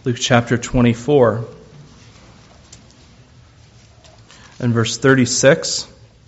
Luke chapter 24 and verse 36.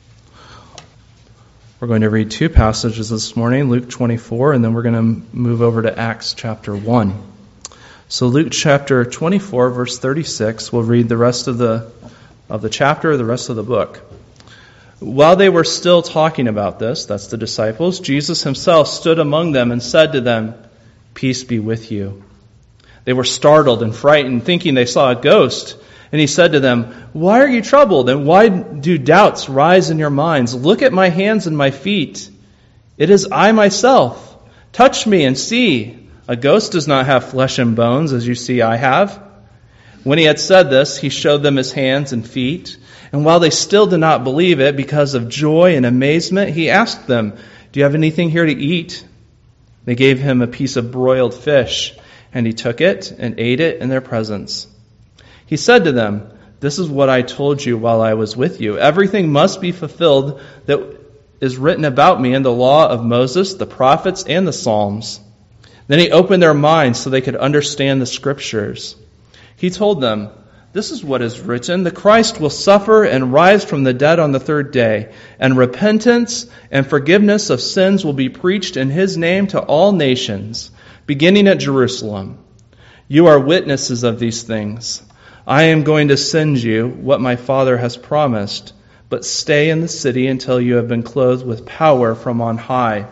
We're going to read two passages this morning, Luke 24, and then we're going to move over to Acts chapter 1. So Luke chapter 24, verse 36, we'll read the rest of the chapter, the rest of the book. While they were still talking about this, that's the disciples, Jesus himself stood among them and said to them, "Peace be with you." They were startled and frightened, thinking they saw a ghost. And he said to them, "Why are you troubled, and why do doubts rise in your minds? Look at my hands and my feet. It is I myself. Touch me and see. A ghost does not have flesh and bones, as you see I have." When he had said this, he showed them his hands and feet. And while they still did not believe it because of joy and amazement, he asked them, "Do you have anything here to eat?" They gave him a piece of broiled fish, and he took it and ate it in their presence. He said to them, "This is what I told you while I was with you. Everything must be fulfilled that is written about me in the law of Moses, the prophets, and the Psalms." Then he opened their minds so they could understand the Scriptures. He told them, "This is what is written, the Christ will suffer and rise from the dead on the third day, and repentance and forgiveness of sins will be preached in his name to all nations, beginning at Jerusalem. You are witnesses of these things. I am going to send you what my Father has promised, but stay in the city until you have been clothed with power from on high."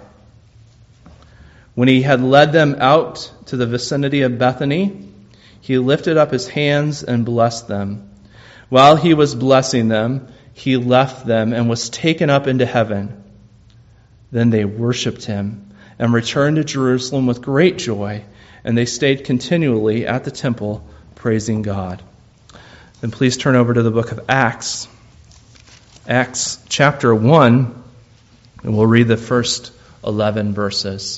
When he had led them out to the vicinity of Bethany, he lifted up his hands and blessed them. While he was blessing them, he left them and was taken up into heaven. Then they worshipped him and returned to Jerusalem with great joy, and they stayed continually at the temple, praising God. Then please turn over to the book of Acts. Acts chapter 1, and we'll read the first 11 verses.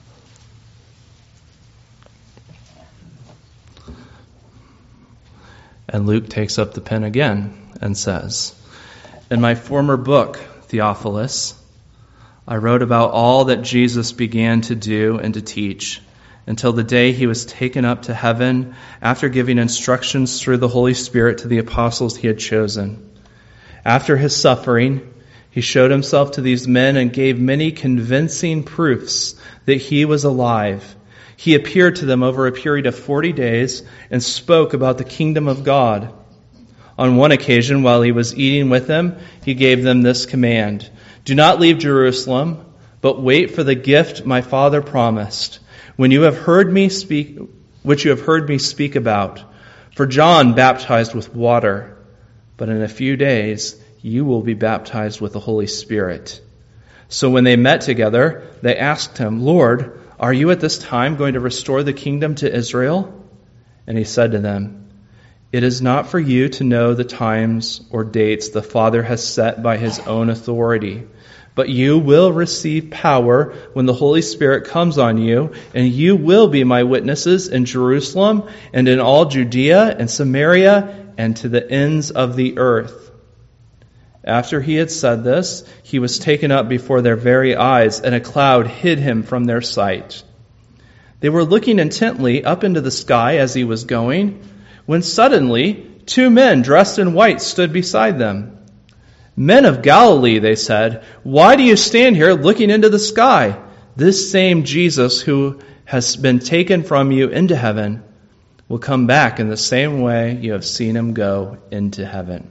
And Luke takes up the pen again and says, "In my former book, Theophilus, I wrote about all that Jesus began to do and to teach until the day he was taken up to heaven after giving instructions through the Holy Spirit to the apostles he had chosen. After his suffering, he showed himself to these men and gave many convincing proofs that he was alive. He appeared to them over a period of 40 days and spoke about the kingdom of God. On one occasion, while he was eating with them, he gave them this command: 'Do not leave Jerusalem, but wait for the gift my Father promised, which you have heard me speak about. For John baptized with water, but in a few days you will be baptized with the Holy Spirit.' So when they met together, they asked him, 'Lord, are you at this time going to restore the kingdom to Israel?' And he said to them, 'It is not for you to know the times or dates the Father has set by his own authority, but you will receive power when the Holy Spirit comes on you, and you will be my witnesses in Jerusalem and in all Judea and Samaria and to the ends of the earth.' After he had said this, he was taken up before their very eyes, and a cloud hid him from their sight. They were looking intently up into the sky as he was going, when suddenly 2 men dressed in white stood beside them. 'Men of Galilee,' they said, 'why do you stand here looking into the sky? This same Jesus who has been taken from you into heaven will come back in the same way you have seen him go into heaven.'"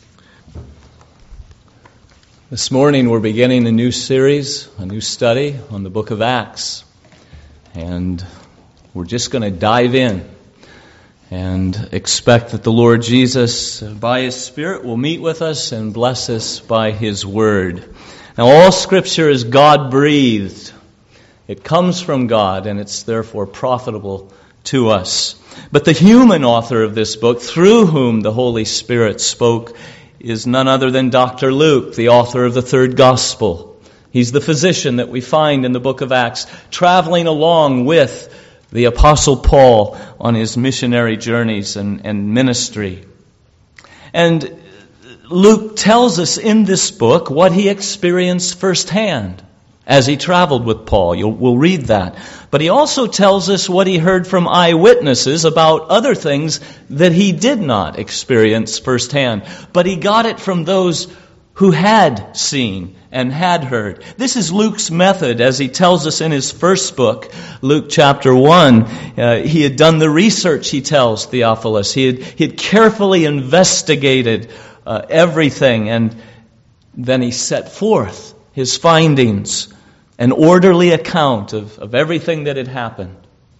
This morning we're beginning a new series, a new study on the book of Acts. And we're just going to dive in and expect that the Lord Jesus, by his Spirit, will meet with us and bless us by his word. Now, all Scripture is God-breathed. It comes from God, and it's therefore profitable to us. But the human author of this book, through whom the Holy Spirit spoke, is none other than Dr. Luke, the author of the third gospel. He's the physician that we find in the book of Acts, traveling along with the Apostle Paul on his missionary journeys and ministry. And Luke tells us in this book what he experienced firsthand as he traveled with Paul. We'll read that. But he also tells us what he heard from eyewitnesses about other things that he did not experience firsthand. But he got it from those who had seen and had heard. This is Luke's method, as he tells us in his first book, Luke chapter 1. He had done the research, he tells Theophilus. He had carefully investigated everything, and then he set forth his findings, an orderly account of everything that had happened.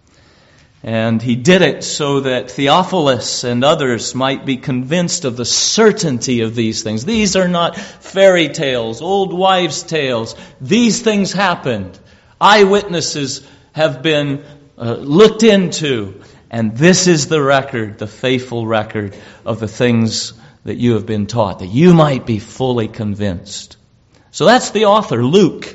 And he did it so that Theophilus and others might be convinced of the certainty of these things. These are not fairy tales, old wives' tales. These things happened. Eyewitnesses have been looked into. And this is the record, the faithful record of the things that you have been taught, that you might be fully convinced. So that's the author, Luke.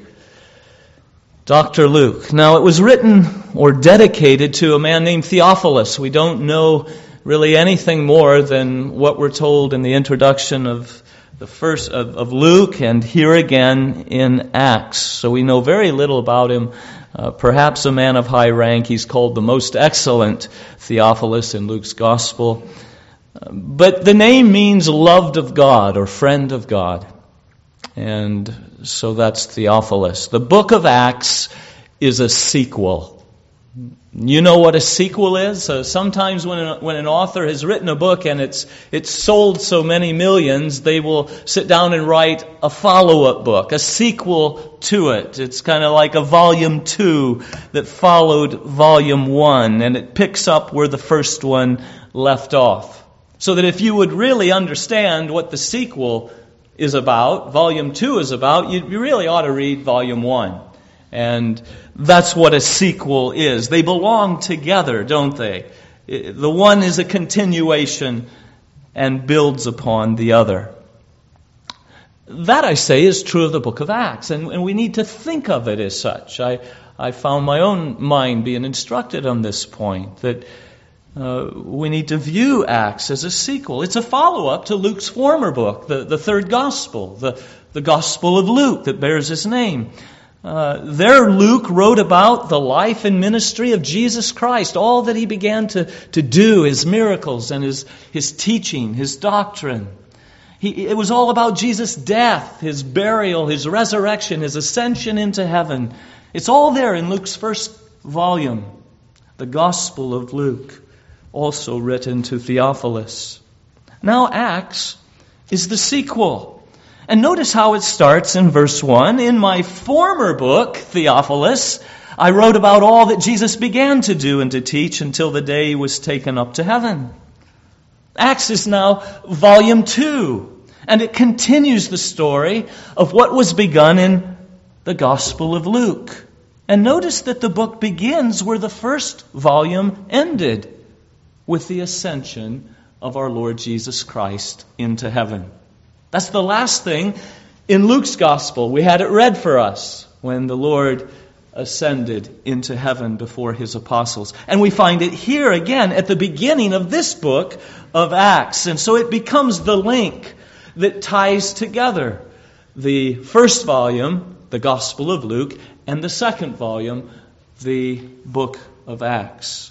Dr. Luke. Now, it was written or dedicated to a man named Theophilus. We don't know really anything more than what we're told in the introduction of the first of Luke and here again in Acts. So we know very little about him. Perhaps a man of high rank. He's called the most excellent Theophilus in Luke's gospel. But the name means loved of God or friend of God. And so that's Theophilus. The book of Acts is a sequel. You know what a sequel is? Sometimes when an author has written a book and it's sold so many millions, they will sit down and write a follow-up book, a sequel to it. It's kind of like a volume 2 that followed volume 1, and it picks up where the first one left off. So that if you would really understand what the sequel is about, volume 2 is about, you really ought to read volume 1. And that's what a sequel is. They belong together, don't they? The one is a continuation and builds upon the other. That, I say, is true of the book of Acts, and we need to think of it as such. I found my own mind being instructed on this point, that we need to view Acts as a sequel. It's a follow-up to Luke's former book, the third gospel, the Gospel of Luke that bears his name. There Luke wrote about the life and ministry of Jesus Christ, all that he began to do, his miracles and his teaching, his doctrine. It was all about Jesus' death, his burial, his resurrection, his ascension into heaven. It's all there in Luke's first volume, the Gospel of Luke, also written to Theophilus. Now Acts is the sequel. And notice how it starts in verse 1. In my former book, Theophilus, I wrote about all that Jesus began to do and to teach until the day he was taken up to heaven. Acts is now volume 2. And it continues the story of what was begun in the Gospel of Luke. And notice that the book begins where the first volume ended, with the ascension of our Lord Jesus Christ into heaven. That's the last thing in Luke's gospel. We had it read for us when the Lord ascended into heaven before his apostles. And we find it here again at the beginning of this book of Acts. And so it becomes the link that ties together the first volume, the Gospel of Luke, and the second volume, the book of Acts.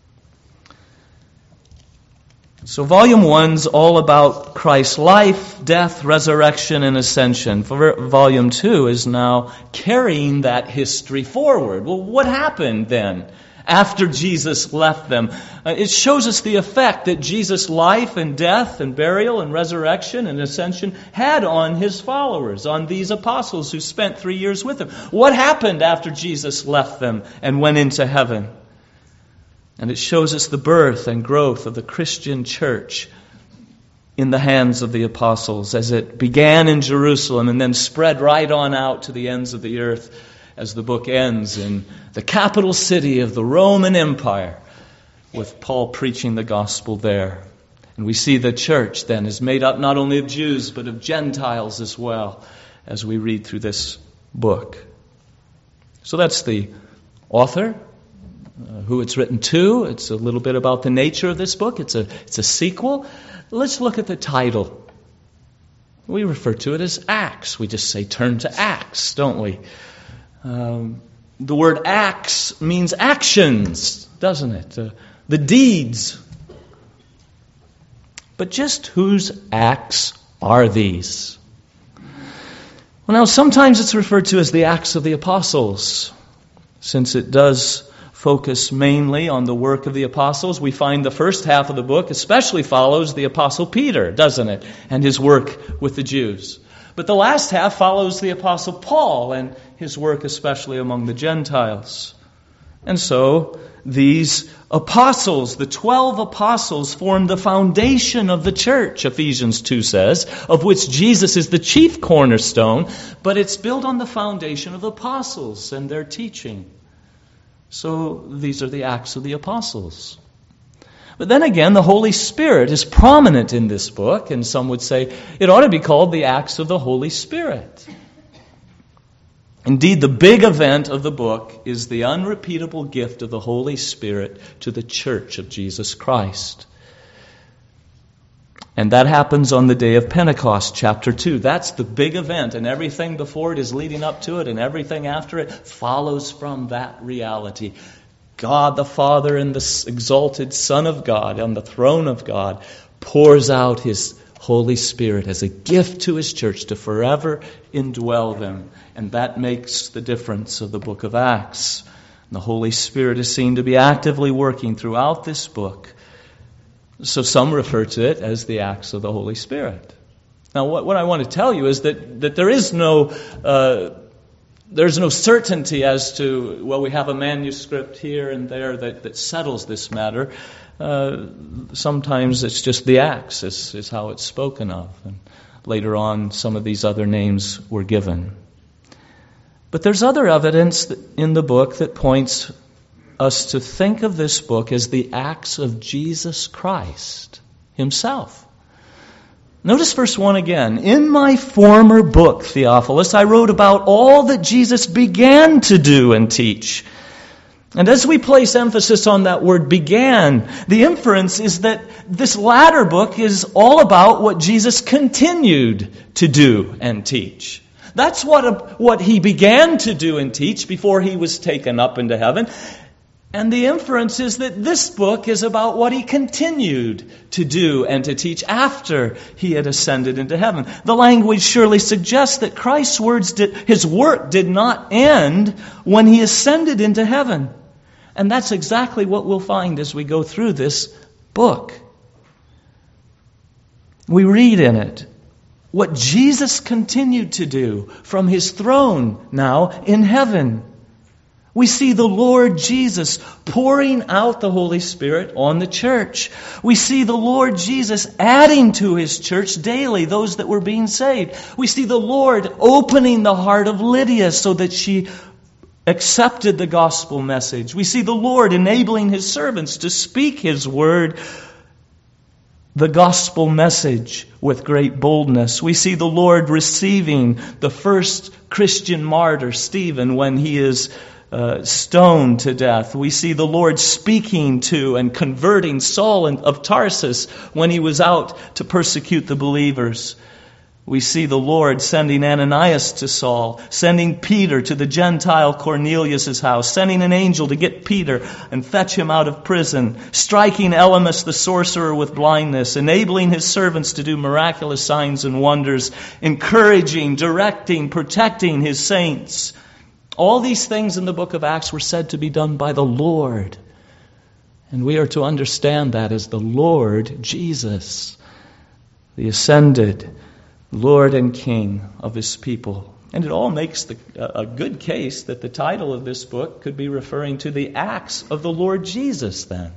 So volume 1's all about Christ's life, death, resurrection, and ascension. Volume 2 is now carrying that history forward. Well, what happened then after Jesus left them? It shows us the effect that Jesus' life and death and burial and resurrection and ascension had on his followers, on these apostles who spent 3 years with him. What happened after Jesus left them and went into heaven? And it shows us the birth and growth of the Christian church in the hands of the apostles as it began in Jerusalem and then spread right on out to the ends of the earth as the book ends in the capital city of the Roman Empire with Paul preaching the gospel there. And we see the church then is made up not only of Jews but of Gentiles as well as we read through this book. So that's the author, who it's written to. It's a little bit about the nature of this book. It's a sequel. Let's look at the title. We refer to it as Acts. We just say turn to Acts, don't we? The word acts means actions, doesn't it? The deeds. But just whose acts are these? Well, now, sometimes it's referred to as the Acts of the Apostles, since it does focus mainly on the work of the apostles. We find the first half of the book especially follows the Apostle Peter, doesn't it? And his work with the Jews. But the last half follows the Apostle Paul and his work especially among the Gentiles. And so, these apostles, the 12 apostles, form the foundation of the church, Ephesians 2 says, of which Jesus is the chief cornerstone, but it's built on the foundation of the apostles and their teaching. So these are the Acts of the Apostles. But then again, the Holy Spirit is prominent in this book, and some would say it ought to be called the Acts of the Holy Spirit. Indeed, the big event of the book is the unrepeatable gift of the Holy Spirit to the church of Jesus Christ. And that happens on the day of Pentecost, chapter 2. That's the big event, and everything before it is leading up to it, and everything after it follows from that reality. God the Father and the exalted Son of God on the throne of God pours out His Holy Spirit as a gift to His church to forever indwell them. And that makes the difference of the book of Acts. And the Holy Spirit is seen to be actively working throughout this book. So some refer to it as the Acts of the Holy Spirit. Now what I want to tell you is that there is there's no certainty as to, well, we have a manuscript here and there that settles this matter. Sometimes it's just the Acts is how it's spoken of. And later on, some of these other names were given. But there's other evidence in the book that points us to think of this book as the Acts of Jesus Christ Himself. Notice verse 1 again. In my former book, Theophilus, I wrote about all that Jesus began to do and teach. And as we place emphasis on that word began, the inference is that this latter book is all about what Jesus continued to do and teach. That's what He began to do and teach before He was taken up into heaven. And the inference is that this book is about what He continued to do and to teach after He had ascended into heaven. The language surely suggests that Christ's His work did not end when He ascended into heaven. And that's exactly what we'll find as we go through this book. We read in it what Jesus continued to do from His throne now in heaven. We see the Lord Jesus pouring out the Holy Spirit on the church. We see the Lord Jesus adding to His church daily those that were being saved. We see the Lord opening the heart of Lydia so that she accepted the gospel message. We see the Lord enabling His servants to speak His word, the gospel message, with great boldness. We see the Lord receiving the first Christian martyr, Stephen, when he is stoned to death. We see the Lord speaking to and converting Saul of Tarsus when he was out to persecute the believers. We see the Lord sending Ananias to Saul, sending Peter to the Gentile Cornelius' house, sending an angel to get Peter and fetch him out of prison, striking Elymas the sorcerer with blindness, enabling His servants to do miraculous signs and wonders, encouraging, directing, protecting His saints. All these things in the book of Acts were said to be done by the Lord. And we are to understand that as the Lord Jesus, the ascended Lord and King of His people. And it all makes a good case that the title of this book could be referring to the Acts of the Lord Jesus then.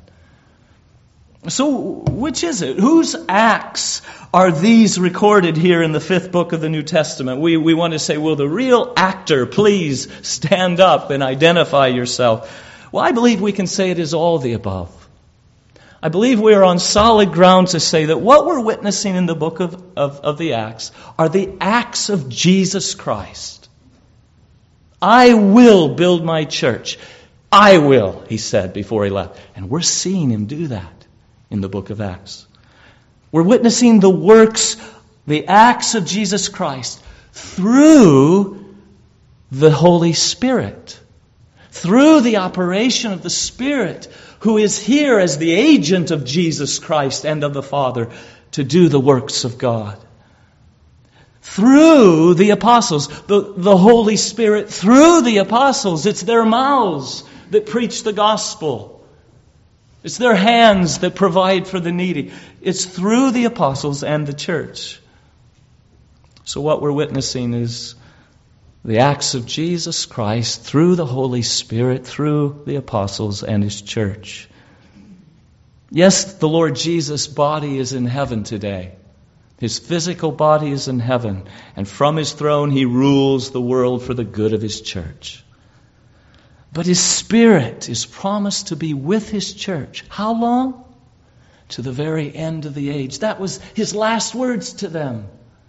So, which is it? Whose acts are these recorded here in the 5th book of the New Testament? We want to say, will the real actor please stand up and identify yourself? Well, I believe we can say it is all the above. I believe we are on solid ground to say that what we're witnessing in the book of the Acts are the acts of Jesus Christ. I will build my church. I will, He said before He left. And we're seeing Him do that in the book of Acts. We're witnessing the works, the acts of Jesus Christ through the Holy Spirit. Through the operation of the Spirit, who is here as the agent of Jesus Christ and of the Father to do the works of God. Through the apostles, the Holy Spirit, through the apostles, it's their mouths that preach the gospel. It's their hands that provide for the needy. It's through the apostles and the church. So what we're witnessing is the acts of Jesus Christ through the Holy Spirit, through the apostles and His church. Yes, the Lord Jesus' body is in heaven today. His physical body is in heaven. And from His throne He rules the world for the good of His church. But His Spirit is promised to be with His church. How long? To the very end of the age. That was His last words to them.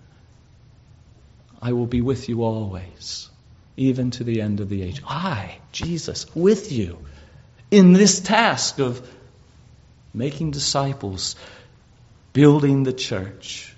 I will be with you always, even to the end of the age. I, Jesus, with you in this task of making disciples, building the church.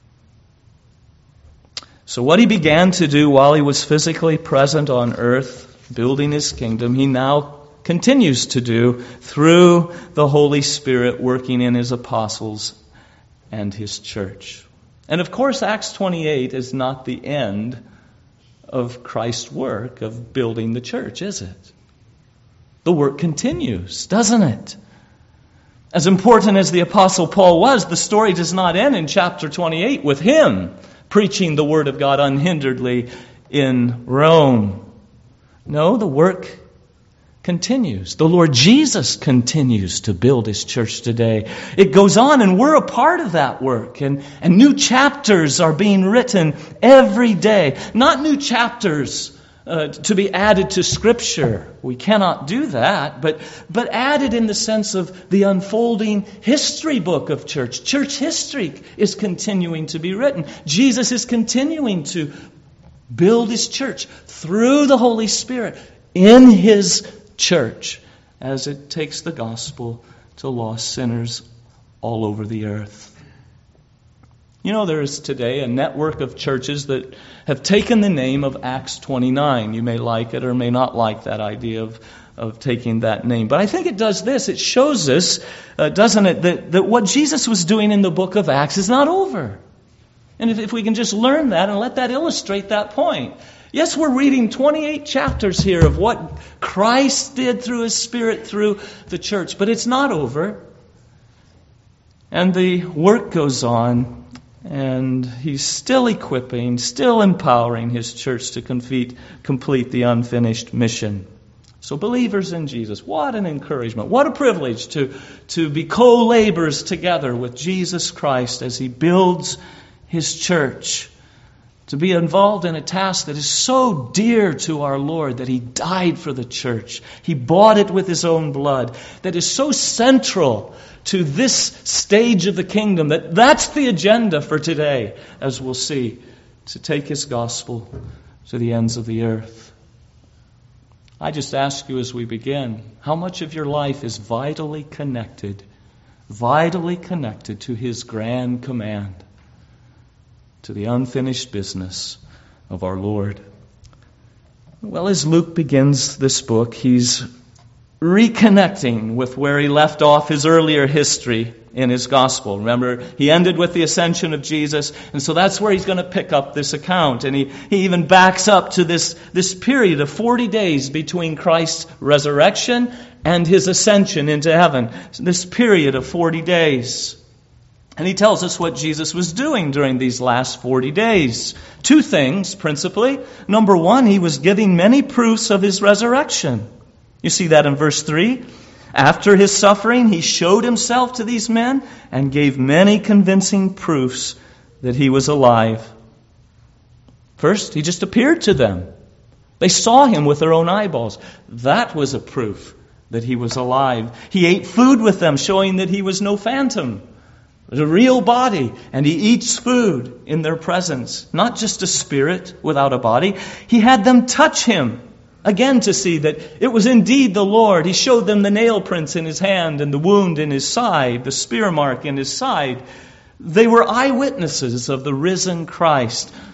So what He began to do while He was physically present on earth, building His kingdom, He now continues to do through the Holy Spirit working in His apostles and His church. And of course, Acts 28 is not the end of Christ's work of building the church, is it? The work continues, doesn't it? As important as the Apostle Paul was, the story does not end in chapter 28 with him preaching the Word of God unhinderedly in Rome. No, the work continues. The Lord Jesus continues to build His church today. It goes on, and we're a part of that work. And new chapters are being written every day. Not new chapters to be added to Scripture. We cannot do that. But added in the sense of the unfolding history book of church. Church history is continuing to be written. Jesus is continuing to build His church through the Holy Spirit in His church as it takes the gospel to lost sinners all over the earth. You know, there is today a network of churches that have taken the name of Acts 29. You may like it or may not like that idea of taking that name. But I think it does this. It shows us, doesn't it, that what Jesus was doing in the book of Acts is not over. And if we can just learn that and let that illustrate that point. Yes, we're reading 28 chapters here of what Christ did through His Spirit through the church. But it's not over. And the work goes on. And He's still equipping, still empowering His church to complete the unfinished mission. So believers in Jesus, what an encouragement. What a privilege to be co-laborers together with Jesus Christ as He builds His church. To be involved in a task that is so dear to our Lord that He died for the church. He bought it with His own blood. That is so central to this stage of the kingdom that's the agenda for today, as we'll see, to take His gospel to the ends of the earth. I just ask you as we begin, how much of your life is vitally connected to His grand command, to the unfinished business of our Lord? Well, as Luke begins this book, he's reconnecting with where he left off his earlier history in his gospel. Remember, he ended with the ascension of Jesus, and so that's where he's going to pick up this account. And he even backs up to this period of 40 days between Christ's resurrection and His ascension into heaven. This period of 40 days. And he tells us what Jesus was doing during these last 40 days. Two things, principally. Number one, He was giving many proofs of His resurrection. You see that in verse 3. After His suffering, He showed Himself to these men and gave many convincing proofs that He was alive. First, He just appeared to them. They saw Him with their own eyeballs. That was a proof that He was alive. He ate food with them, showing that He was no phantom. It was a real body, and He eats food in their presence. Not just a spirit without a body. He had them touch Him, again to see that it was indeed the Lord. He showed them the nail prints in His hand and the wound in His side, the spear mark in His side. They were eyewitnesses of the risen Christ,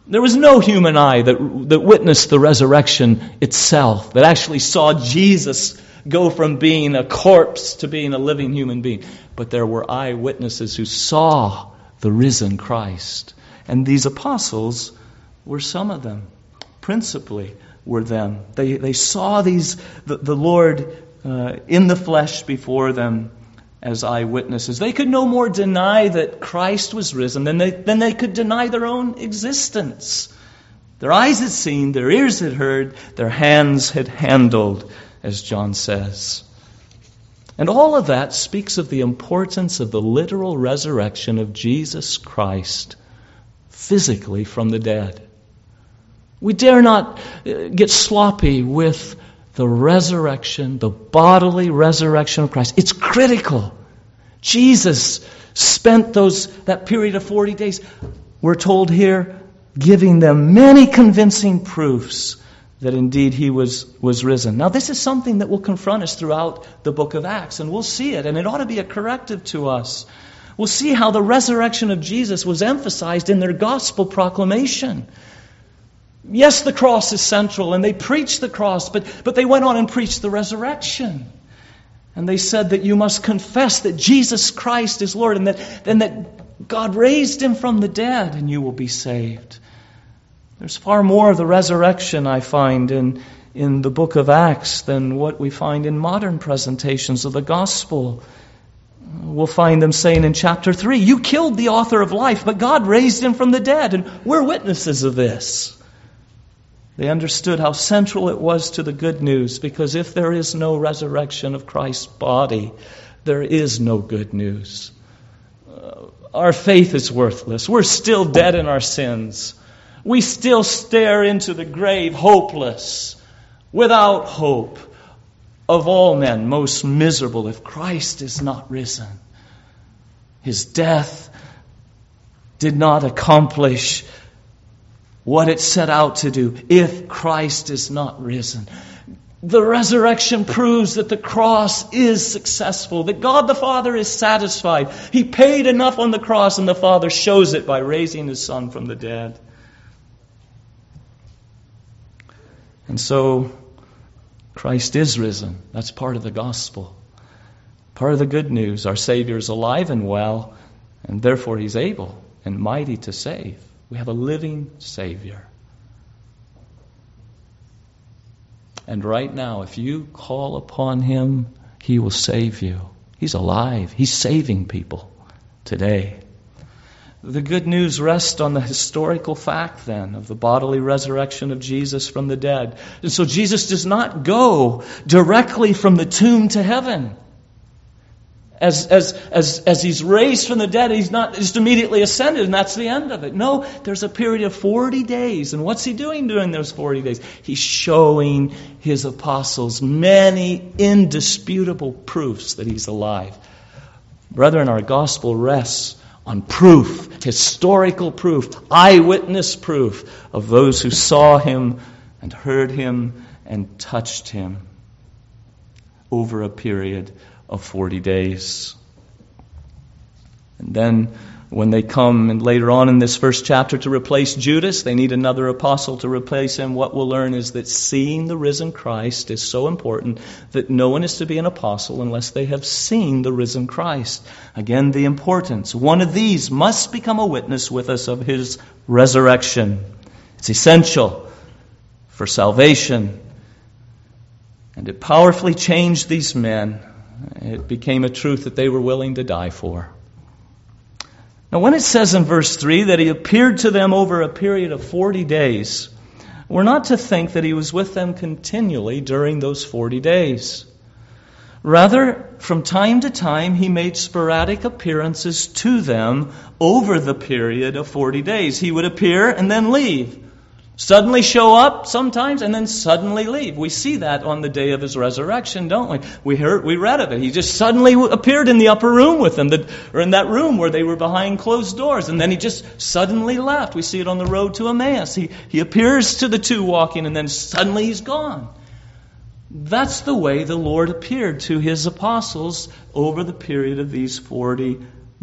There was no human eye that witnessed the resurrection itself, that actually saw Jesus go from being a corpse to being a living human being. But there were eyewitnesses who saw the risen Christ. And these apostles were some of them. Principally were them. They saw the Lord in the flesh before them as eyewitnesses. They could no more deny that Christ was risen than they could deny their own existence. Their eyes had seen, their ears had heard, their hands had handled, as John says. And all of that speaks of the importance of the literal resurrection of Jesus Christ physically from the dead. We dare not get sloppy with the resurrection, the bodily resurrection of Christ. It's critical. Jesus spent that period of 40 days, we're told here, giving them many convincing proofs that indeed he was risen. Now this is something that will confront us throughout the book of Acts, and we'll see it, and it ought to be a corrective to us. We'll see how the resurrection of Jesus was emphasized in their gospel proclamation. Yes, the cross is central, and they preached the cross, but they went on and preached the resurrection. And they said that you must confess that Jesus Christ is Lord, and that God raised him from the dead, and you will be saved. There's far more of the resurrection, I find, in the book of Acts than what we find in modern presentations of the gospel. We'll find them saying in chapter 3, you killed the author of life, but God raised him from the dead, and we're witnesses of this. They understood how central it was to the good news, because if there is no resurrection of Christ's body, there is no good news. Our faith is worthless. We're still dead in our sins. We still stare into the grave hopeless, without hope, of all men most miserable if Christ is not risen. His death did not accomplish what it set out to do if Christ is not risen. The resurrection proves that the cross is successful, that God the Father is satisfied. He paid enough on the cross, and the Father shows it by raising his Son from the dead. And so, Christ is risen. That's part of the gospel. Part of the good news. Our Savior is alive and well, and therefore he's able and mighty to save. We have a living Savior. And right now, if you call upon him, he will save you. He's alive. He's saving people today. The good news rests on the historical fact, then, of the bodily resurrection of Jesus from the dead. And so Jesus does not go directly from the tomb to heaven. As he's raised from the dead, he's not just immediately ascended, and that's the end of it. No, there's a period of 40 days. And what's he doing during those 40 days? He's showing his apostles many indisputable proofs that he's alive. Brethren, our gospel rests on proof, historical proof, eyewitness proof of those who saw him and heard him and touched him over a period of 40 days. And then when they come and later on in this first chapter to replace Judas, they need another apostle to replace him. What we'll learn is that seeing the risen Christ is so important that no one is to be an apostle unless they have seen the risen Christ. Again, the importance. One of these must become a witness with us of his resurrection. It's essential for salvation. And it powerfully changed these men. It became a truth that they were willing to die for. Now, when it says in verse 3 that he appeared to them over a period of 40 days, we're not to think that he was with them continually during those 40 days. Rather, from time to time, he made sporadic appearances to them over the period of 40 days. He would appear and then leave. Suddenly show up sometimes and then suddenly leave. We see that on the day of his resurrection, don't we? We read of it. He just suddenly appeared in the upper room with them, or in that room where they were behind closed doors, and then he just suddenly left. We see it on the road to Emmaus. He appears to the two walking, and then suddenly he's gone. That's the way the Lord appeared to his apostles over the period of these 40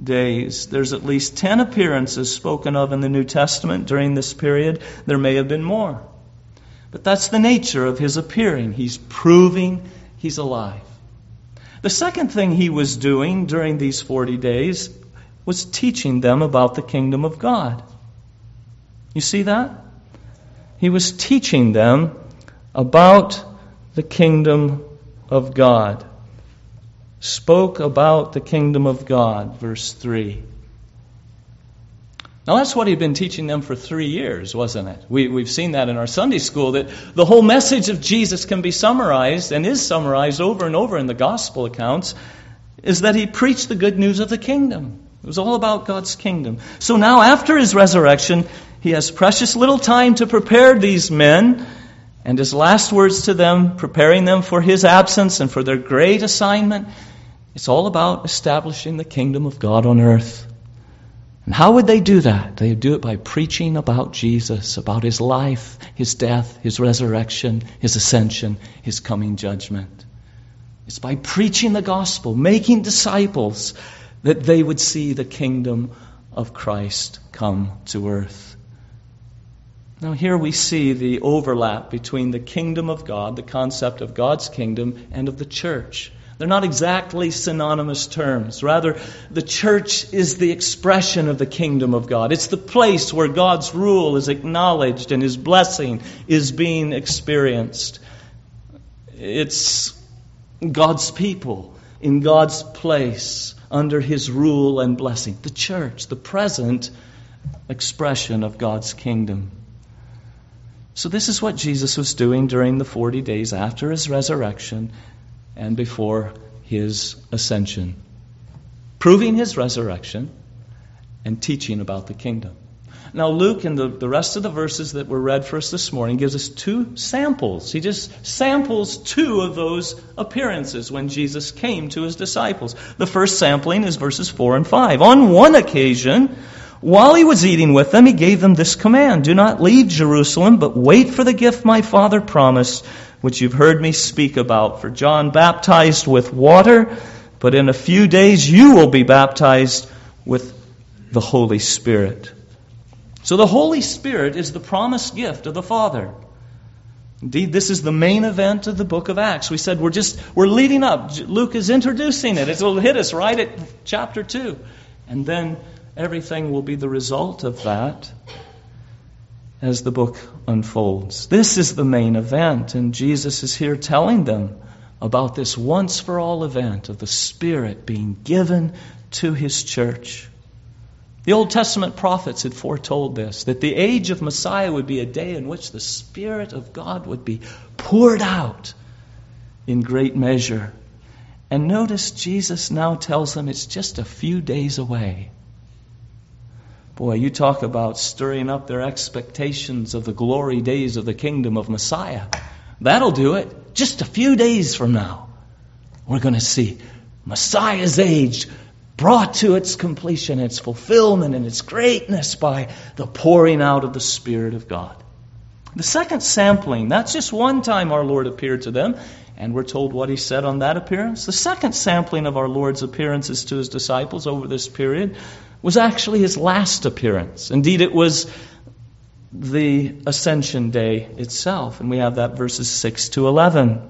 days. There's at least 10 appearances spoken of in the New Testament during this period. There may have been more. But that's the nature of his appearing. He's proving he's alive. The second thing he was doing during these 40 days was teaching them about the kingdom of God. You see that? He was teaching them about the kingdom of God. Spoke about the kingdom of God, verse 3. Now that's what he'd been teaching them for 3 years, wasn't it? We've seen that in our Sunday school, that the whole message of Jesus can be summarized, and is summarized over and over in the gospel accounts, is that he preached the good news of the kingdom. It was all about God's kingdom. So now after his resurrection, he has precious little time to prepare these men, and his last words to them, preparing them for his absence and for their great assignment, it's all about establishing the kingdom of God on earth. And how would they do that? They would do it by preaching about Jesus, about his life, his death, his resurrection, his ascension, his coming judgment. It's by preaching the gospel, making disciples, that they would see the kingdom of Christ come to earth. Now here we see the overlap between the kingdom of God, the concept of God's kingdom, and of the church. They're not exactly synonymous terms. Rather, the church is the expression of the kingdom of God. It's the place where God's rule is acknowledged and his blessing is being experienced. It's God's people in God's place under his rule and blessing. The church, the present expression of God's kingdom. So this is what Jesus was doing during the 40 days after his resurrection and before his ascension. Proving his resurrection and teaching about the kingdom. Now Luke, in the rest of the verses that were read for us this morning, gives us 2 samples. He just samples 2 of those appearances when Jesus came to his disciples. The first sampling is verses 4 and 5. On one occasion, while he was eating with them, he gave them this command: do not leave Jerusalem, but wait for the gift my Father promised, which you've heard me speak about. For John baptized with water, but in a few days you will be baptized with the Holy Spirit. So the Holy Spirit is the promised gift of the Father. Indeed, this is the main event of the book of Acts. We said we're leading up. Luke is introducing it. It will hit us right at chapter 2. And then everything will be the result of that as the book unfolds. This is the main event, and Jesus is here telling them about this once-for-all event of the Spirit being given to his church. The Old Testament prophets had foretold this, that the age of Messiah would be a day in which the Spirit of God would be poured out in great measure. And notice Jesus now tells them it's just a few days away. Boy, you talk about stirring up their expectations of the glory days of the kingdom of Messiah. That'll do it. Just a few days from now, we're going to see Messiah's age brought to its completion, its fulfillment, and its greatness by the pouring out of the Spirit of God. The second sampling, that's just one time our Lord appeared to them, and we're told what he said on that appearance. The second sampling of our Lord's appearances to his disciples over this period was actually his last appearance. Indeed, it was the Ascension Day itself, and we have that verses 6 to 11.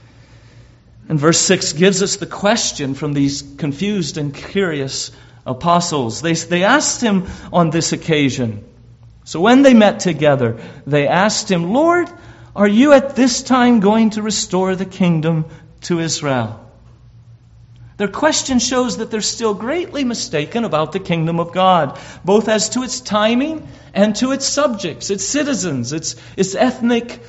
And verse 6 gives us the question from these confused and curious apostles. They asked him on this occasion. So when they met together, they asked him, Lord, are you at this time going to restore the kingdom to Israel? Their question shows that they're still greatly mistaken about the kingdom of God, both as to its timing and to its subjects, its citizens, its ethnic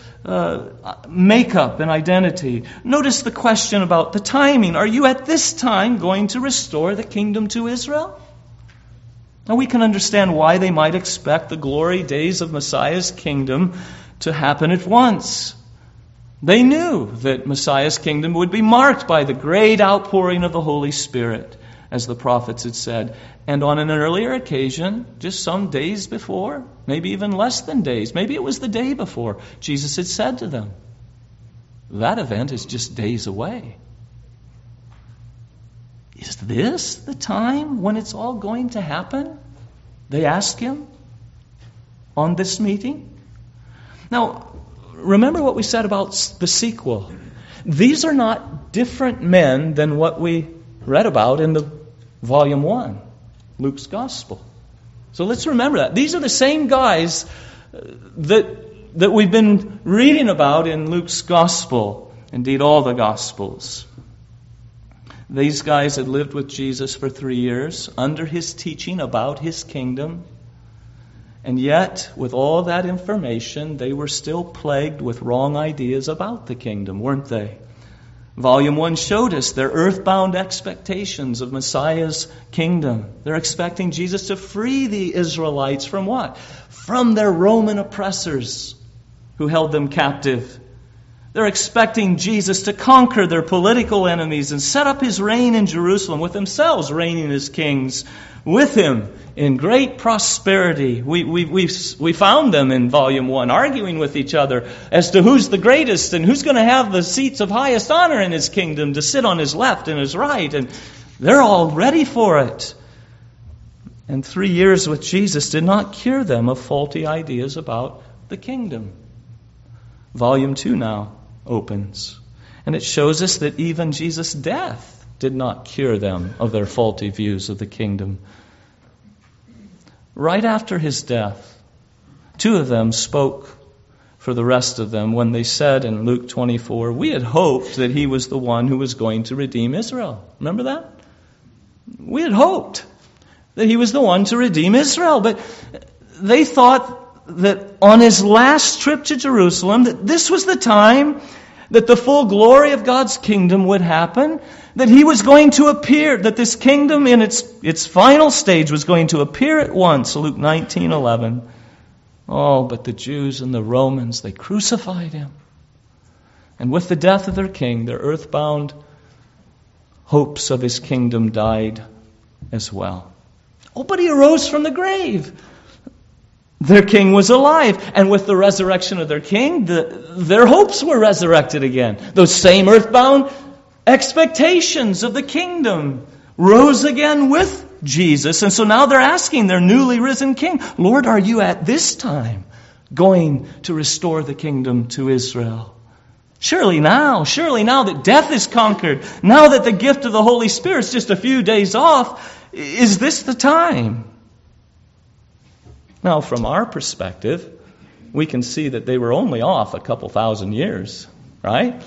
makeup and identity. Notice the question about the timing. Are you at this time going to restore the kingdom to Israel? Now we can understand why they might expect the glory days of Messiah's kingdom to happen at once. They knew that Messiah's kingdom would be marked by the great outpouring of the Holy Spirit, as the prophets had said. And on an earlier occasion, just some days before, maybe even less than days, maybe it was the day before, Jesus had said to them, that event is just days away. Is this the time when it's all going to happen? They ask him on this meeting. Now, remember what we said about the sequel. These are not different men than what we read about in the volume 1, Luke's Gospel. So let's remember that. These are the same guys that we've been reading about in Luke's Gospel, indeed all the Gospels. These guys had lived with Jesus for 3 years under his teaching about his kingdom. And yet, with all that information, they were still plagued with wrong ideas about the kingdom, weren't they? Volume 1 showed us their earthbound expectations of Messiah's kingdom. They're expecting Jesus to free the Israelites from what? From their Roman oppressors who held them captive. They're expecting Jesus to conquer their political enemies and set up his reign in Jerusalem, with themselves reigning as kings with him in great prosperity. We found them in Volume 1 arguing with each other as to who's the greatest and who's going to have the seats of highest honor in his kingdom to sit on his left and his right. And they're all ready for it. And 3 years with Jesus did not cure them of faulty ideas about the kingdom. Volume 2 now opens. And it shows us that even Jesus' death did not cure them of their faulty views of the kingdom. Right after his death, 2 of them spoke for the rest of them when they said in Luke 24, we had hoped that he was the one who was going to redeem Israel. Remember that? We had hoped that he was the one to redeem Israel. But they thought that on his last trip to Jerusalem, that this was the time that the full glory of God's kingdom would happen, that he was going to appear, that this kingdom in its final stage was going to appear at once, Luke 19:11. Oh, but the Jews and the Romans, they crucified him. And with the death of their king, their earthbound hopes of his kingdom died as well. Oh, but he arose from the grave. Their king was alive. And with the resurrection of their king, their hopes were resurrected again. Those same earthbound expectations of the kingdom rose again with Jesus. And so now they're asking their newly risen king, Lord, are you at this time going to restore the kingdom to Israel? Surely now that death is conquered, now that the gift of the Holy Spirit is just a few days off, is this the time? Now, from our perspective, we can see that they were only off a couple thousand years, right?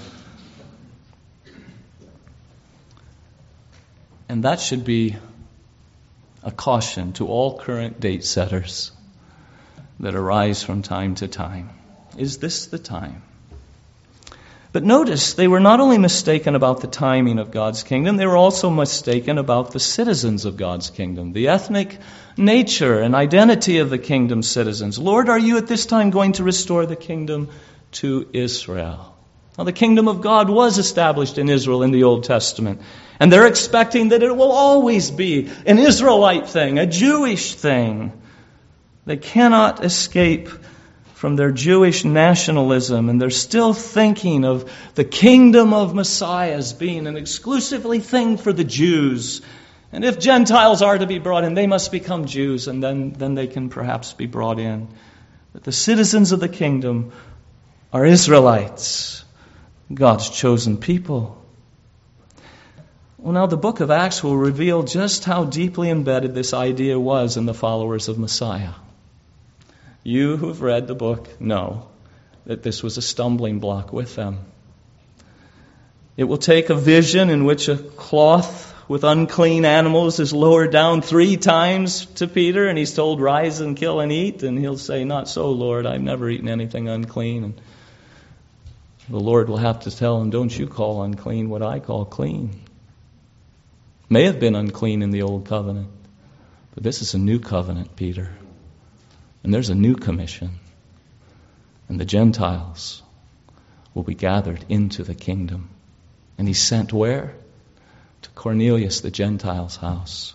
And that should be a caution to all current date setters that arise from time to time. Is this the time? But notice, they were not only mistaken about the timing of God's kingdom, they were also mistaken about the citizens of God's kingdom, the ethnic nature and identity of the kingdom's citizens. Lord, are you at this time going to restore the kingdom to Israel? Now, the kingdom of God was established in Israel in the Old Testament, and they're expecting that it will always be an Israelite thing, a Jewish thing. They cannot escape from their Jewish nationalism, and they're still thinking of the kingdom of Messiah as being an exclusively thing for the Jews. And if Gentiles are to be brought in, they must become Jews, and then they can perhaps be brought in. But the citizens of the kingdom are Israelites, God's chosen people. Well, now the book of Acts will reveal just how deeply embedded this idea was in the followers of Messiah. You who've read the book know that this was a stumbling block with them. It will take a vision in which a cloth with unclean animals is lowered down 3 times to Peter, and he's told, rise and kill and eat. And he'll say, not so, Lord, I've never eaten anything unclean. And the Lord will have to tell him, don't you call unclean what I call clean. May have been unclean in the old covenant, but this is a new covenant, Peter. And there's a new commission. And the Gentiles will be gathered into the kingdom. And he's sent where? To Cornelius, the Gentile's house.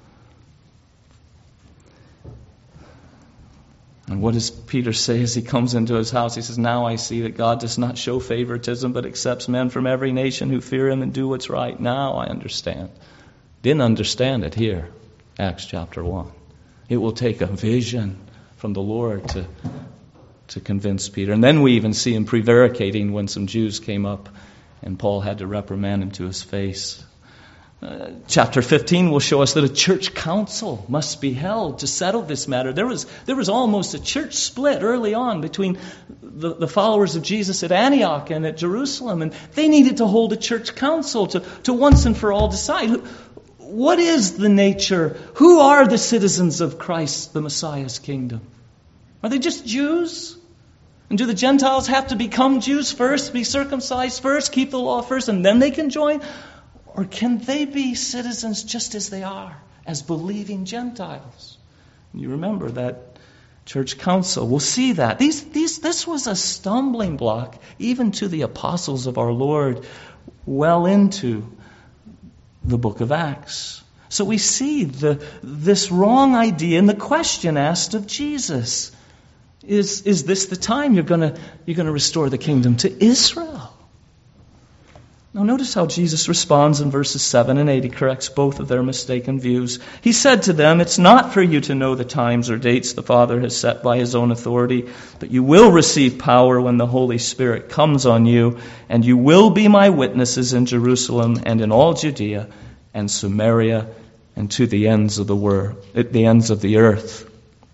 And what does Peter say as he comes into his house? He says, now I see that God does not show favoritism, but accepts men from every nation who fear him and do what's right. Now I understand Didn't understand it here, Acts chapter 1. It will take a vision from the Lord to convince Peter. And then we even see him prevaricating when some Jews came up and Paul had to reprimand him to his face. Chapter 15 will show us that a church council must be held to settle this matter. There was almost a church split early on between the followers of Jesus at Antioch and at Jerusalem, and they needed to hold a church council to once and for all decide what is the nature, who are the citizens of Christ, the Messiah's kingdom? Are they just Jews? And do the Gentiles have to become Jews first, be circumcised first, keep the law first, and then they can join? Or can they be citizens just as they are, as believing Gentiles? You remember that church council. We'll see that. This was a stumbling block, even to the apostles of our Lord, well into the book of Acts. So we see this wrong idea and the question asked of Jesus. Is this the time you're going to restore the kingdom to Israel? Now notice how Jesus responds in verses 7 and 8. He corrects both of their mistaken views. He said to them, "It's not for you to know the times or dates the Father has set by His own authority, but you will receive power when the Holy Spirit comes on you, and you will be my witnesses in Jerusalem and in all Judea and Samaria and to the ends of the ends of the earth."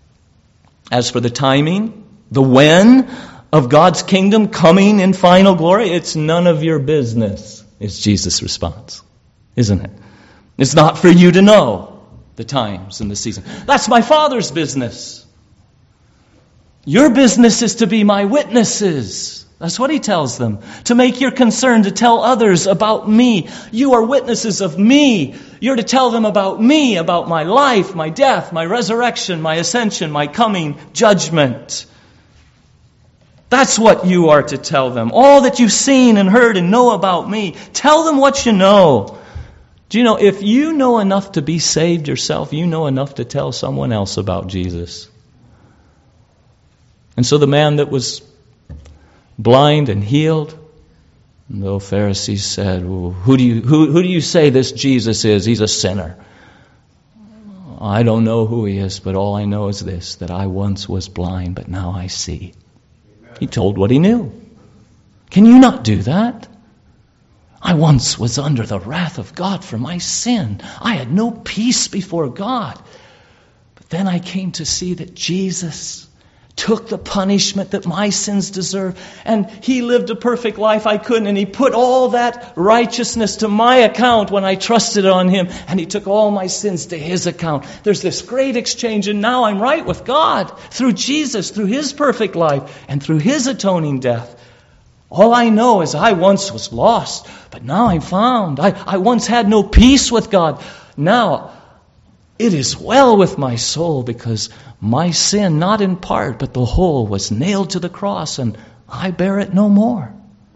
As for the timing, the when of God's kingdom coming in final glory, it's none of your business, is Jesus' response, isn't it? It's not for you to know the times and the season. That's my Father's business. Your business is to be my witnesses. That's what He tells them. To make your concern to tell others about me. You are witnesses of me. You're to tell them about me, about my life, my death, my resurrection, my ascension, my coming judgment. That's what you are to tell them. All that you've seen and heard and know about me. Tell them what you know. Do you know, if you know enough to be saved yourself, you know enough to tell someone else about Jesus. And so the man that was blind and healed, the Pharisees said, well, who do you say this Jesus is? He's a sinner. I don't know who he is, but all I know is this, that I once was blind, but now I see. He told what he knew. Can you not do that? I once was under the wrath of God for my sin. I had no peace before God. But then I came to see that Jesus took the punishment that my sins deserve, and He lived a perfect life I couldn't, and He put all that righteousness to my account when I trusted on Him, and He took all my sins to His account. There's this great exchange, and now I'm right with God through Jesus, through His perfect life, and through His atoning death. All I know is I once was lost, but now I'm found. I once had no peace with God. Now it is well with my soul, because my sin, not in part, but the whole, was nailed to the cross, and I bear it no more.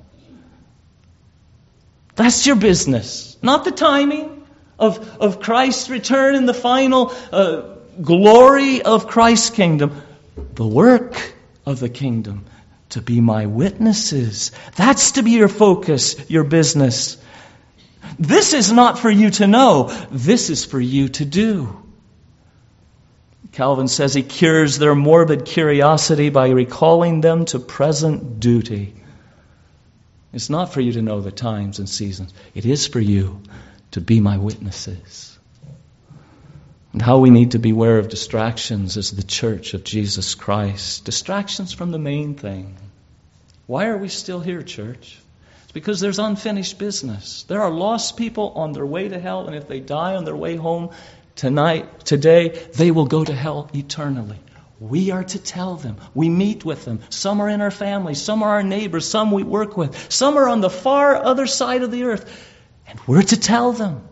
That's your business. Not the timing of Christ's return and the final glory of Christ's kingdom. The work of the kingdom, to be my witnesses. That's to be your focus, your business. This is not for you to know. This is for you to do. Calvin says he cures their morbid curiosity by recalling them to present duty. It's not for you to know the times and seasons. It is for you to be my witnesses. And how we need to beware of distractions as the church of Jesus Christ. Distractions from the main thing. Why are we still here, church? It's because there's unfinished business. There are lost people on their way to hell, and if they die on their way home today, they will go to hell eternally. We are to tell them. We meet with them. Some are in our family. Some are our neighbors. Some we work with. Some are on the far other side of the earth. And we're to tell them.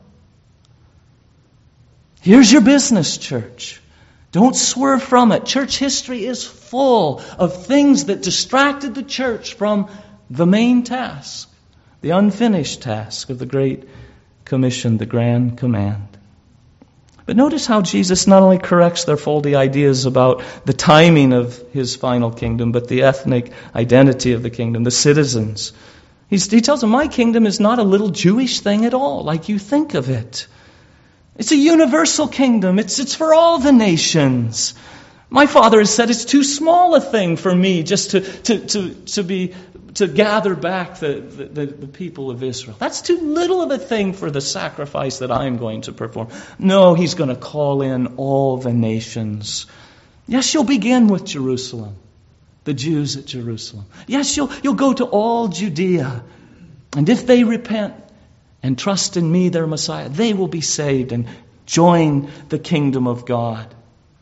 Here's your business, church. Don't swerve from it. Church history is full of things that distracted the church from the main task, the unfinished task of the Great Commission, the Grand Command. But notice how Jesus not only corrects their faulty ideas about the timing of His final kingdom, but the ethnic identity of the kingdom, the citizens. He tells them, my kingdom is not a little Jewish thing at all, like you think of it. It's a universal kingdom. It's for all the nations. My Father has said it's too small a thing for me just to gather back the people of Israel. That's too little of a thing for the sacrifice that I'm going to perform. No, He's going to call in all the nations. Yes, you'll begin with Jerusalem, the Jews at Jerusalem. Yes, you'll go to all Judea. And if they repent and trust in me, their Messiah, they will be saved and join the kingdom of God.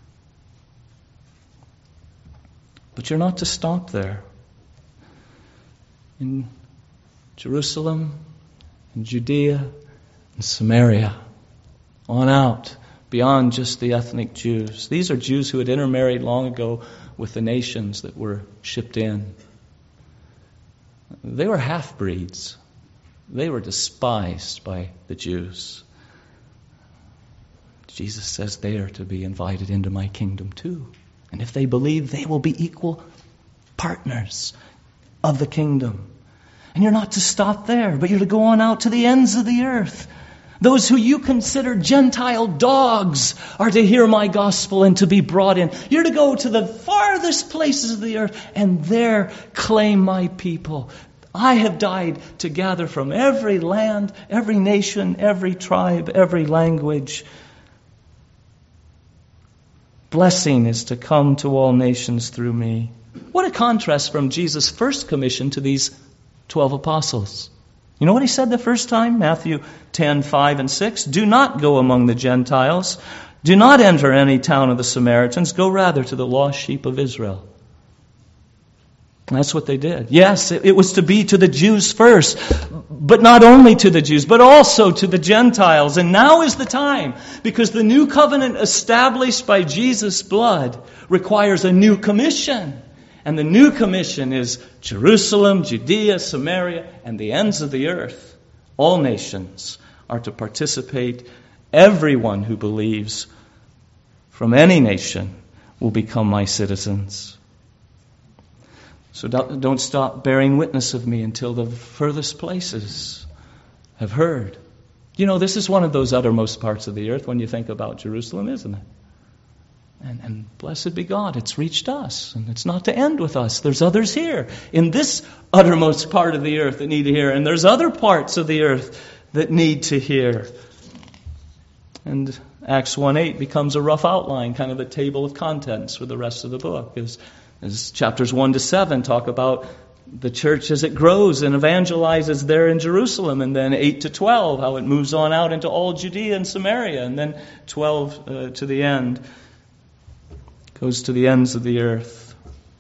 But you're not to stop there. In Jerusalem, in Judea, in Samaria, on out, beyond just the ethnic Jews. These are Jews who had intermarried long ago with the nations that were shipped in. They were half-breeds. They were despised by the Jews. Jesus says they are to be invited into my kingdom too. And if they believe, they will be equal partners of the kingdom. And you're not to stop there, but you're to go on out to the ends of the earth. Those who you consider Gentile dogs are to hear my gospel and to be brought in. You're to go to the farthest places of the earth and there claim my people. I have died to gather from every land, every nation, every tribe, every language. Blessing is to come to all nations through me. What a contrast from Jesus' first commission to these 12 apostles. You know what He said the first time? Matthew 10:5 and 6. Do not go among the Gentiles. Do not enter any town of the Samaritans. Go rather to the lost sheep of Israel. And that's what they did. Yes, it was to be to the Jews first, but not only to the Jews, but also to the Gentiles. And now is the time, because the new covenant established by Jesus' blood requires a new commission. And the new commission is Jerusalem, Judea, Samaria, and the ends of the earth. All nations are to participate. Everyone who believes from any nation will become my citizens. So don't stop bearing witness of me until the furthest places have heard. You know, this is one of those uttermost parts of the earth when you think about Jerusalem, isn't it? And blessed be God, it's reached us. And it's not to end with us. There's others here in this uttermost part of the earth that need to hear. And there's other parts of the earth that need to hear. And Acts 1:8 becomes a rough outline, kind of a table of contents for the rest of the book. As chapters 1 to 7 talk about the church as it grows and evangelizes there in Jerusalem, and then 8 to 12, how it moves on out into all Judea and Samaria, and then 12 to the end, goes to the ends of the earth.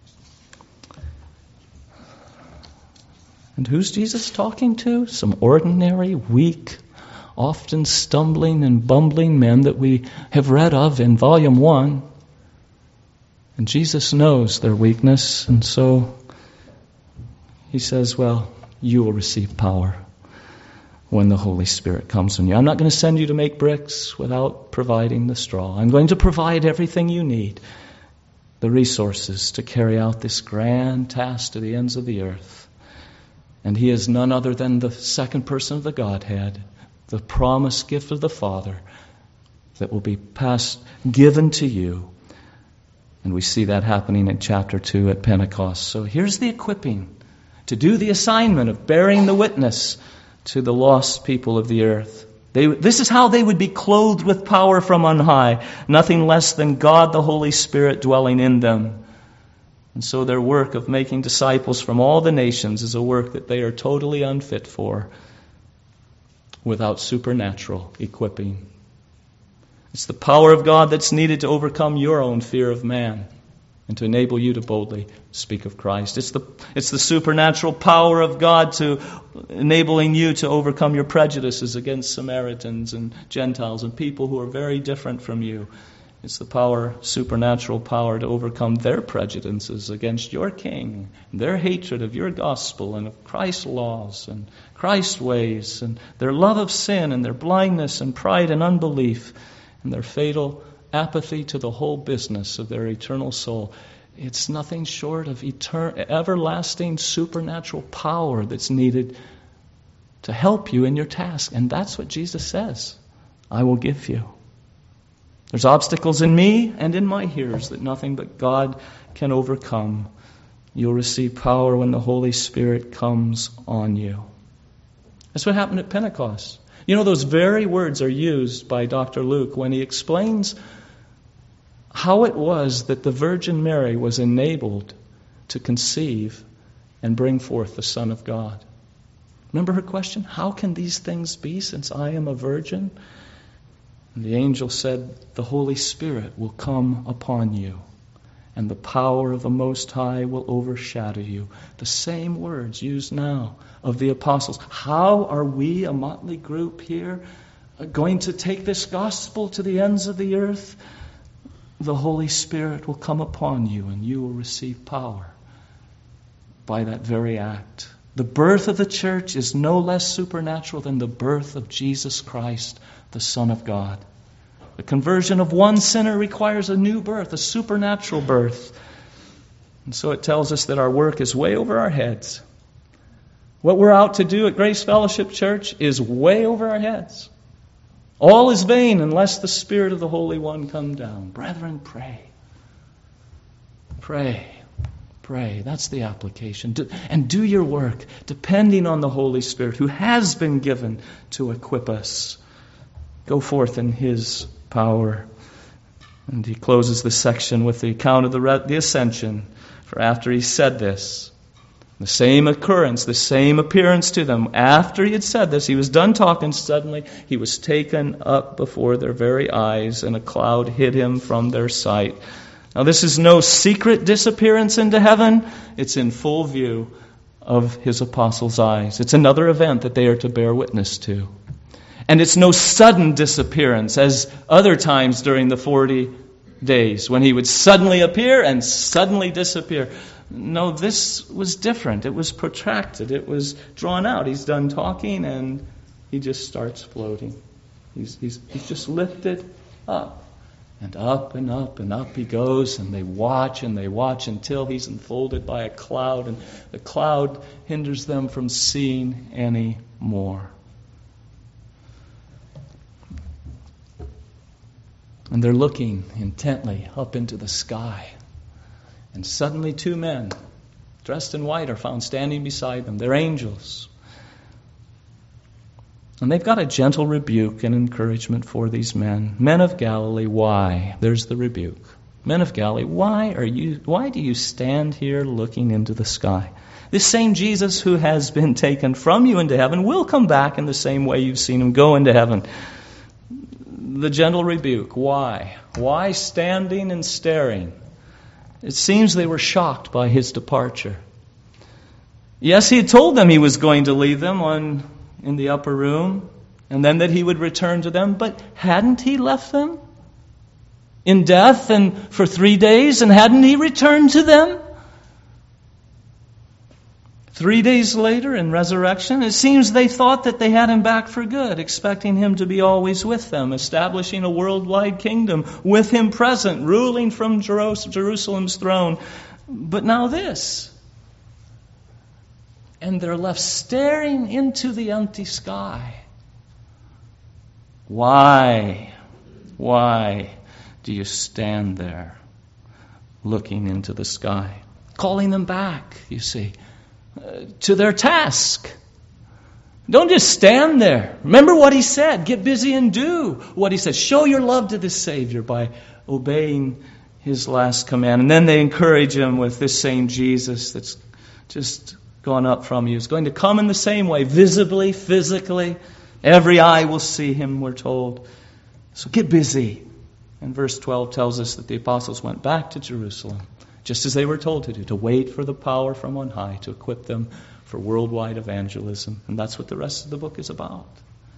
And who's Jesus talking to? Some ordinary, weak, often stumbling and bumbling men that we have read of in volume 1. And Jesus knows their weakness, and so He says, well, you will receive power when the Holy Spirit comes on you. I'm not going to send you to make bricks without providing the straw. I'm going to provide everything you need, the resources to carry out this grand task to the ends of the earth. And He is none other than the second person of the Godhead, the promised gift of the Father that will be given to you. And we see that happening in chapter 2 at Pentecost. So here's the equipping to do the assignment of bearing the witness to the lost people of the earth. This is how they would be clothed with power from on high, nothing less than God the Holy Spirit dwelling in them. And so their work of making disciples from all the nations is a work that they are totally unfit for without supernatural equipping. It's the power of God that's needed to overcome your own fear of man and to enable you to boldly speak of Christ. It's the supernatural power of God to enabling you to overcome your prejudices against Samaritans and Gentiles and people who are very different from you. It's the supernatural power to overcome their prejudices against your King, their hatred of your gospel and of Christ's laws and Christ's ways, and their love of sin and their blindness and pride and unbelief, and their fatal apathy to the whole business of their eternal soul. It's nothing short of everlasting supernatural power that's needed to help you in your task. And that's what Jesus says. I will give you. There's obstacles in me and in my hearers that nothing but God can overcome. You'll receive power when the Holy Spirit comes on you. That's what happened at Pentecost. You know, those very words are used by Dr. Luke when he explains how it was that the Virgin Mary was enabled to conceive and bring forth the Son of God. Remember her question? How can these things be since I am a virgin? And the angel said, the Holy Spirit will come upon you, and the power of the Most High will overshadow you. The same words used now of the apostles. How are we, a motley group here, going to take this gospel to the ends of the earth? The Holy Spirit will come upon you, and you will receive power by that very act. The birth of the church is no less supernatural than the birth of Jesus Christ, the Son of God. The conversion of one sinner requires a new birth, a supernatural birth. And so it tells us that our work is way over our heads. What we're out to do at Grace Fellowship Church is way over our heads. All is vain unless the Spirit of the Holy One come down. Brethren, pray. Pray. Pray. That's the application. And do your work depending on the Holy Spirit who has been given to equip us. Go forth in His power. And he closes this section with the account of the ascension. For after he said this, the same occurrence, the same appearance to them. After he had said this, he was done talking. Suddenly, he was taken up before their very eyes, and a cloud hid him from their sight. Now, this is no secret disappearance into heaven. It's in full view of his apostles' eyes. It's another event that they are to bear witness to. And it's no sudden disappearance, as other times during the 40 days, when he would suddenly appear and suddenly disappear. No, this was different. It was protracted. It was drawn out. He's done talking and he just starts floating. He's just lifted up. And up and up and up he goes, and they watch until he's enfolded by a cloud, and the cloud hinders them from seeing any more. And they're looking intently up into the sky. And suddenly 2 men, dressed in white, are found standing beside them. They're angels. And they've got a gentle rebuke and encouragement for these men. Men of Galilee, why? There's the rebuke. Men of Galilee, why do you stand here looking into the sky? This same Jesus who has been taken from you into heaven will come back in the same way you've seen him go into heaven. The gentle rebuke. Why? Why standing and staring? It seems they were shocked by his departure. Yes, he had told them he was going to leave them in the upper room, and then that he would return to them. But hadn't he left them in death and for 3 days, and hadn't he returned to them 3 days later in resurrection? It seems they thought that they had him back for good, expecting him to be always with them, establishing a worldwide kingdom, with him present, ruling from Jerusalem's throne. But now this. And they're left staring into the empty sky. Why do you stand there looking into the sky? Calling them back, you see, to their task. Don't just stand there. Remember what he said. Get busy and do what he said. Show your love to the Savior by obeying his last command. And then they encourage him with this same Jesus that's just gone up from you. Is going to come in the same way, visibly, physically. Every eye will see him, we're told. So get busy. And verse 12 tells us that the apostles went back to Jerusalem, just as they were told to do, to wait for the power from on high to equip them for worldwide evangelism. And that's what the rest of the book is about.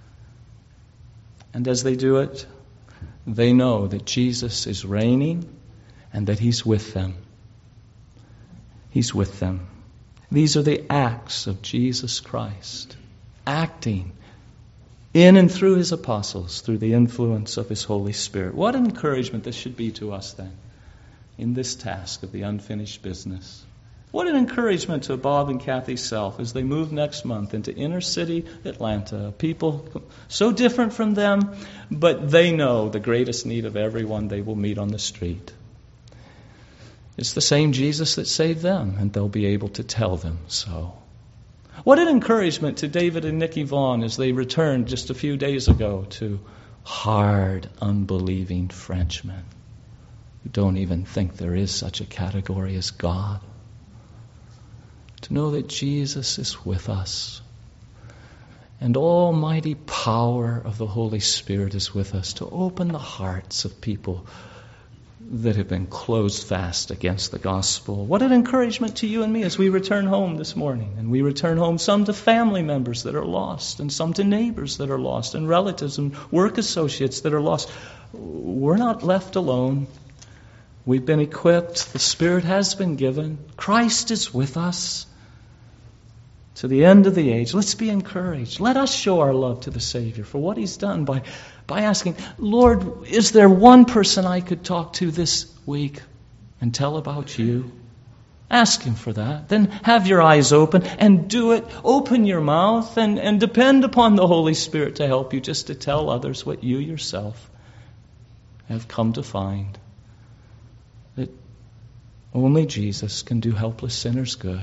And as they do it, they know that Jesus is reigning and that he's with them. He's with them. These are the acts of Jesus Christ, acting in and through his apostles, through the influence of his Holy Spirit. What an encouragement this should be to us then, in this task of the unfinished business. What an encouragement to Bob and Kathy Self as they move next month into inner city Atlanta. People so different from them, but they know the greatest need of everyone they will meet on the street. It's the same Jesus that saved them, and they'll be able to tell them so. What an encouragement to David and Nikki Vaughn as they returned just a few days ago to hard, unbelieving Frenchmen who don't even think there is such a category as God. To know that Jesus is with us and almighty power of the Holy Spirit is with us to open the hearts of people that have been closed fast against the gospel. What an encouragement to you and me as we return home this morning. And we return home, some to family members that are lost, and some to neighbors that are lost, and relatives and work associates that are lost. We're not left alone. We've been equipped. The Spirit has been given. Christ is with us to the end of the age. Let's be encouraged. Let us show our love to the Savior for what He's done by asking, Lord, is there one person I could talk to this week and tell about you? Ask Him for that. Then have your eyes open and do it. Open your mouth and depend upon the Holy Spirit to help you just to tell others what you yourself have come to find. That only Jesus can do helpless sinners good.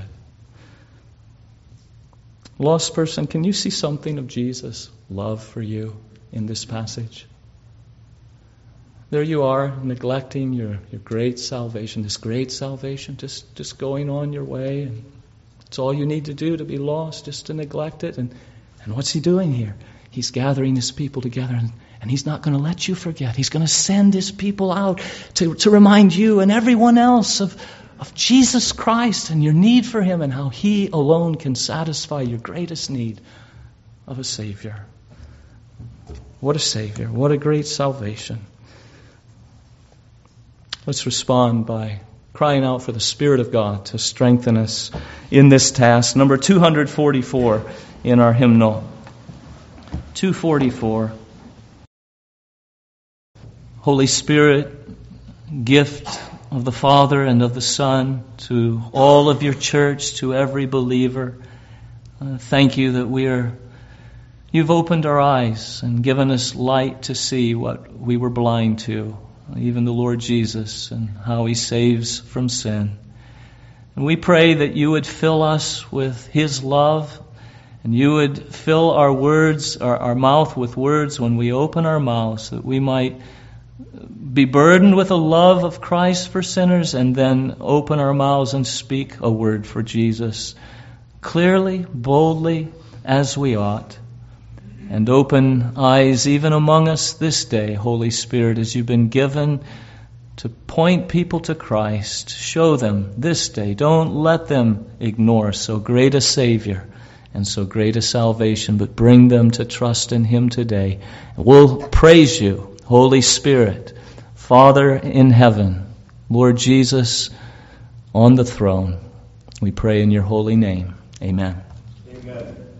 Lost person, can you see something of Jesus' love for you in this passage? There you are, neglecting your great salvation, this great salvation, just going on your way. And it's all you need to do to be lost, just to neglect it. And what's He doing here? He's gathering His people together, and He's not going to let you forget. He's going to send His people out to remind you and everyone else of Jesus Christ and your need for Him and how He alone can satisfy your greatest need of a Savior. What a Savior. What a great salvation. Let's respond by crying out for the Spirit of God to strengthen us in this task. Number 244 in our hymnal. 244. Holy Spirit, gift of the Father and of the Son, to all of your church, to every believer. Thank you that you've opened our eyes and given us light to see what we were blind to, even the Lord Jesus and how He saves from sin. And we pray that you would fill us with His love, and you would fill our words, our mouth with words when we open our mouths, that we might be burdened with a love of Christ for sinners, and then open our mouths and speak a word for Jesus clearly, boldly, as we ought. And open eyes even among us this day, Holy Spirit, as you've been given to point people to Christ. Show them this day. Don't let them ignore so great a Savior and so great a salvation, but bring them to trust in Him today. We'll praise you, Holy Spirit, Father in heaven, Lord Jesus on the throne. We pray in your holy name. Amen. Amen.